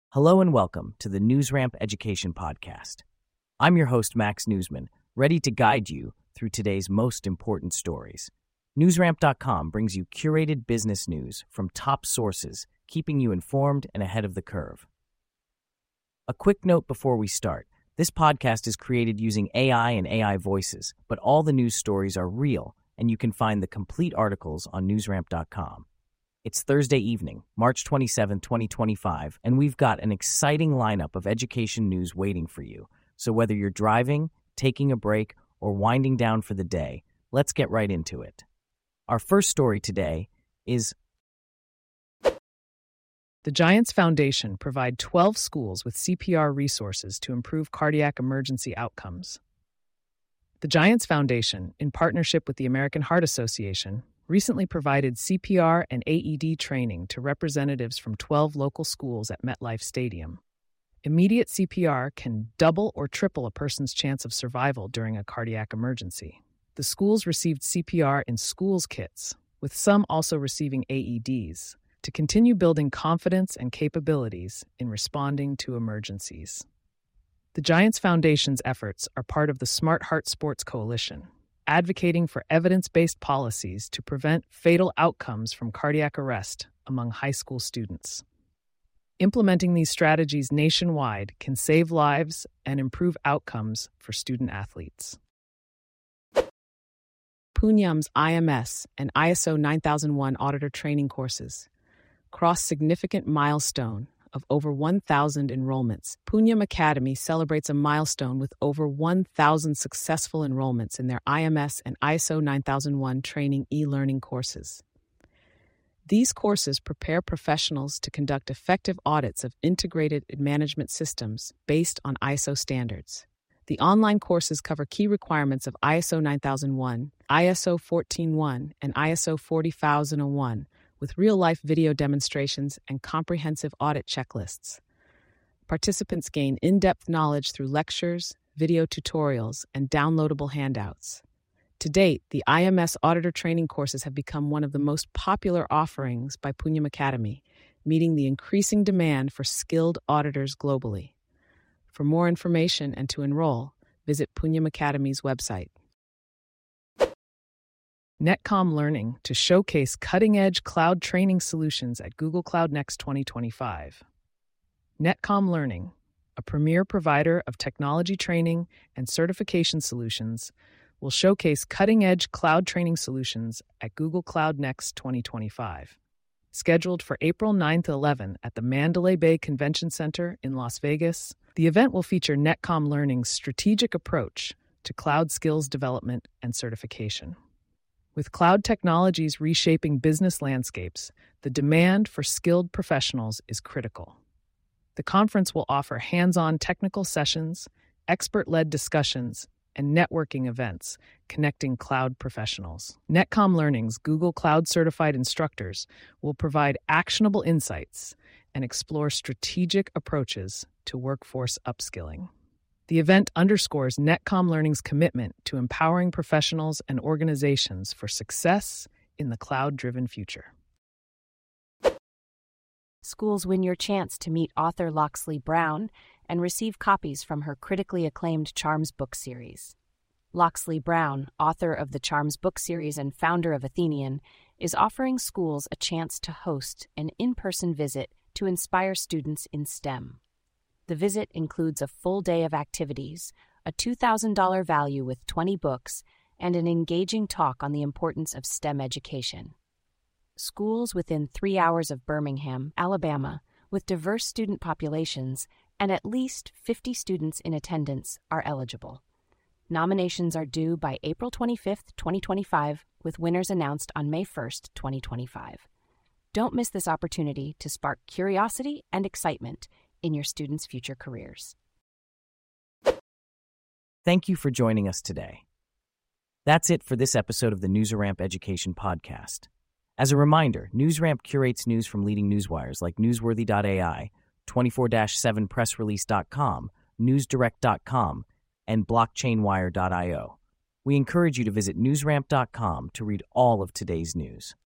Hello and welcome to the NewsRamp Education Podcast. I'm your host, Max Newsman, ready to guide you through today's most important stories. NewsRamp.com brings you curated business news from top sources, keeping you informed and ahead of the curve. A quick note before we start. This podcast is created using AI and AI voices, but all the news stories are real, and you can find the complete articles on NewsRamp.com. It's Thursday evening, March 27, 2025, and we've got an exciting lineup of education news waiting for you. So whether you're driving, taking a break, or winding down for the day, let's get right into it. Our first story today is The Giants Foundation provide 12 schools with CPR resources to improve cardiac emergency outcomes. The Giants Foundation, in partnership with the American Heart Association, recently provided CPR and AED training to representatives from 12 local schools at MetLife Stadium. Immediate CPR can double or triple a person's chance of survival during a cardiac emergency. The schools received CPR in schools kits, with some also receiving AEDs, to continue building confidence and capabilities in responding to emergencies. The Giants Foundation's efforts are part of the Smart Heart Sports Coalition, advocating for evidence-based policies to prevent fatal outcomes from cardiac arrest among high school students. Implementing these strategies nationwide can save lives and improve outcomes for student athletes. Punyam's IMS and ISO 9001 auditor training courses cross significant milestone of over 1,000 enrollments. Punyam Academy celebrates a milestone with over 1,000 successful enrollments in their IMS and ISO 9001 training e-learning courses. These courses prepare professionals to conduct effective audits of integrated management systems based on ISO standards. The online courses cover key requirements of ISO 9001, ISO 14001, and ISO 40001, with real-life video demonstrations and comprehensive audit checklists. Participants gain in-depth knowledge through lectures, video tutorials, and downloadable handouts. To date, the IMS auditor training courses have become one of the most popular offerings by Punyam Academy, meeting the increasing demand for skilled auditors globally. For more information and to enroll, visit Punyam Academy's website. Netcom Learning to showcase cutting-edge cloud training solutions at Google Cloud Next 2025. Netcom Learning, a premier provider of technology training and certification solutions, will showcase cutting-edge cloud training solutions at Google Cloud Next 2025. Scheduled for April 9 to 11 at the Mandalay Bay Convention Center in Las Vegas, the event will feature Netcom Learning's strategic approach to cloud skills development and certification. With cloud technologies reshaping business landscapes, the demand for skilled professionals is critical. The conference will offer hands-on technical sessions, expert-led discussions, and networking events connecting cloud professionals. Netcom Learning's Google Cloud certified instructors will provide actionable insights and explore strategic approaches to workforce upskilling. The event underscores Netcom Learning's commitment to empowering professionals and organizations for success in the cloud-driven future. Schools win your chance to meet author Loxley Brown and receive copies from her critically acclaimed Charms book series. Loxley Brown, author of the Charms book series and founder of Athenian, is offering schools a chance to host an in-person visit to inspire students in STEM. The visit includes a full day of activities, a $2,000 value with 20 books, and an engaging talk on the importance of STEM education. Schools within 3 hours of Birmingham, Alabama, with diverse student populations and at least 50 students in attendance are eligible. Nominations are due by April 25, 2025, with winners announced on May 1, 2025. Don't miss this opportunity to spark curiosity and excitement in your students' future careers. Thank you for joining us today. That's it for this episode of the NewsRamp Education Podcast. As a reminder, NewsRamp curates news from leading newswires like Newsworthy.ai, 24/7pressrelease.com, NewsDirect.com, and BlockchainWire.io. We encourage you to visit NewsRamp.com to read all of today's news.